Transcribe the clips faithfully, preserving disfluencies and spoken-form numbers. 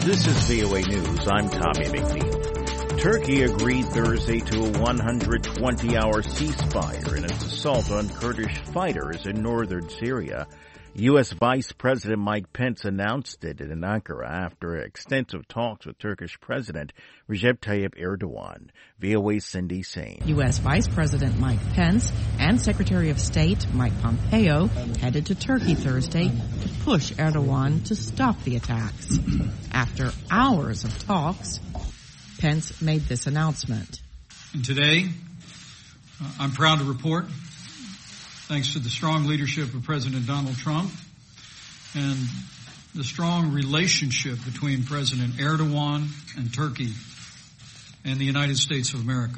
This is V O A News. I'm Tommy McNeil. Turkey agreed Thursday to a one hundred twenty hour ceasefire in its assault on Kurdish fighters in northern Syria. U S. Vice President Mike Pence announced it in Ankara after extensive talks with Turkish President Recep Tayyip Erdogan. V O A's Cindy Sain. U S. Vice President Mike Pence and Secretary of State Mike Pompeo headed to Turkey Thursday to push Erdogan to stop the attacks. After hours of talks, Pence made this announcement. And today, uh, I'm proud to report, thanks to the strong leadership of President Donald Trump and the strong relationship between President Erdogan and Turkey and the United States of America,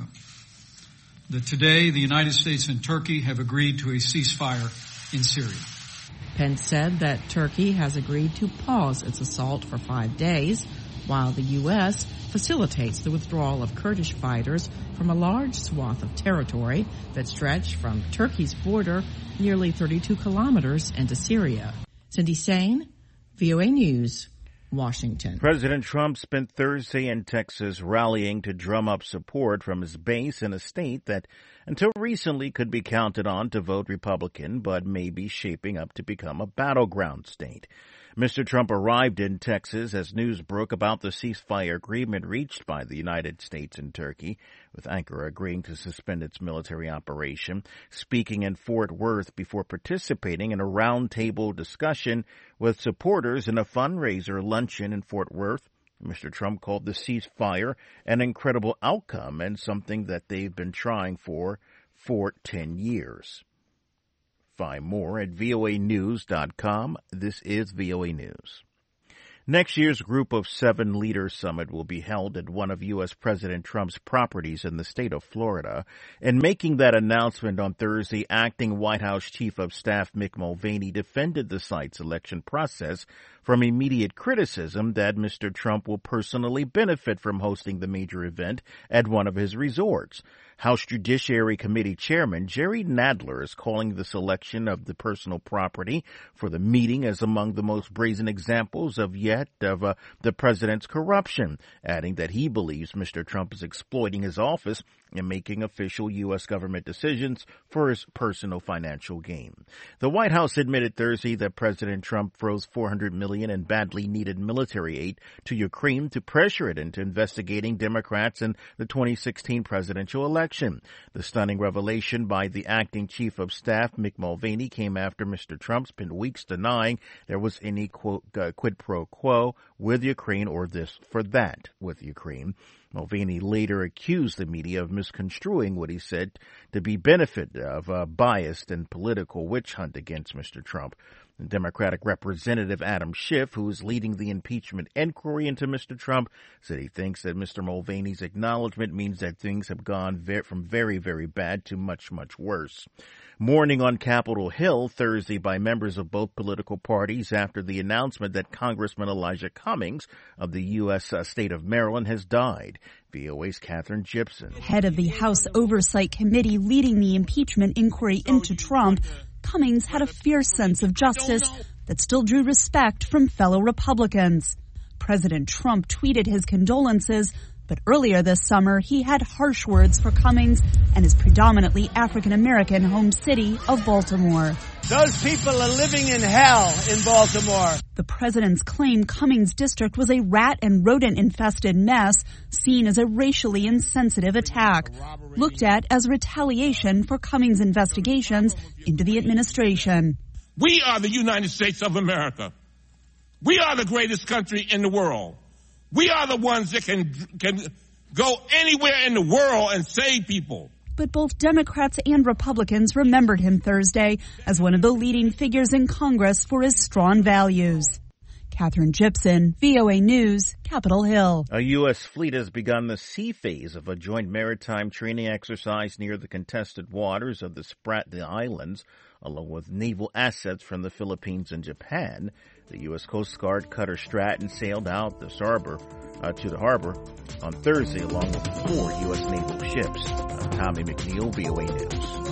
that today the United States and Turkey have agreed to a ceasefire in Syria. Pence said that Turkey has agreed to pause its assault for five days, while the U S facilitates the withdrawal of Kurdish fighters from a large swath of territory that stretched from Turkey's border nearly thirty-two kilometers into Syria. Cindy Sain, V O A News, Washington. President Trump spent Thursday in Texas rallying to drum up support from his base in a state that until recently could be counted on to vote Republican, but may be shaping up to become a battleground state. Mister Trump arrived in Texas as news broke about the ceasefire agreement reached by the United States and Turkey, with Ankara agreeing to suspend its military operation, speaking in Fort Worth before participating in a roundtable discussion with supporters in a fundraiser luncheon in Fort Worth. Mister Trump called the ceasefire an incredible outcome and something that they've been trying for for ten years. Find more at V O A news dot com. This is V O A News. Next year's Group of Seven Leaders Summit will be held at one of U S. President Trump's properties in the state of Florida. In making that announcement on Thursday, acting White House Chief of Staff Mick Mulvaney defended the site selection process from immediate criticism that Mister Trump will personally benefit from hosting the major event at one of his resorts. House Judiciary Committee Chairman Jerry Nadler is calling the selection of the personal property for the meeting as among the most brazen examples of yet of uh, the president's corruption, adding that he believes Mister Trump is exploiting his office and making official U S government decisions for his personal financial gain. The White House admitted Thursday that President Trump froze four hundred million dollars in badly needed military aid to Ukraine to pressure it into investigating Democrats in the twenty sixteen presidential election. The stunning revelation by the acting Chief of Staff, Mick Mulvaney, came after Mister Trump spent weeks denying there was any quote, uh, quid pro quo with Ukraine or this for that with Ukraine. Mulvaney later accused the media of misconstruing what he said to be benefit of a biased and political witch hunt against Mister Trump. Democratic Representative Adam Schiff, who is leading the impeachment inquiry into Mister Trump, said he thinks that Mister Mulvaney's acknowledgement means that things have gone ver- from very, very bad to much, much worse. Mourning on Capitol Hill Thursday by members of both political parties after the announcement that Congressman Elijah Cummings of the U S Uh, state of Maryland has died. V O A's Katherine Gibson. Head of the House Oversight Committee leading the impeachment inquiry into Trump, Cummings had a fierce sense of justice that still drew respect from fellow Republicans. President Trump tweeted his condolences, but earlier this summer he had harsh words for Cummings and his predominantly African-American home city of Baltimore. Those people are living in hell in Baltimore. The president's claim Cummings' district was a rat and rodent-infested mess, seen as a racially insensitive attack, looked at as retaliation for Cummings' investigations into the administration. We are the United States of America. We are the greatest country in the world. We are the ones that can can go anywhere in the world and save people. But both Democrats and Republicans remembered him Thursday as one of the leading figures in Congress for his strong values. Katherine Gibson, V O A News, Capitol Hill. A U S fleet has begun the sea phase of a joint maritime training exercise near the contested waters of the Spratly Islands, along with naval assets from the Philippines and Japan. The U S Coast Guard cutter Stratton sailed out this harbor uh, to the harbor on Thursday along with four U S naval ships. Uh, Tommy McNeil, V O A News.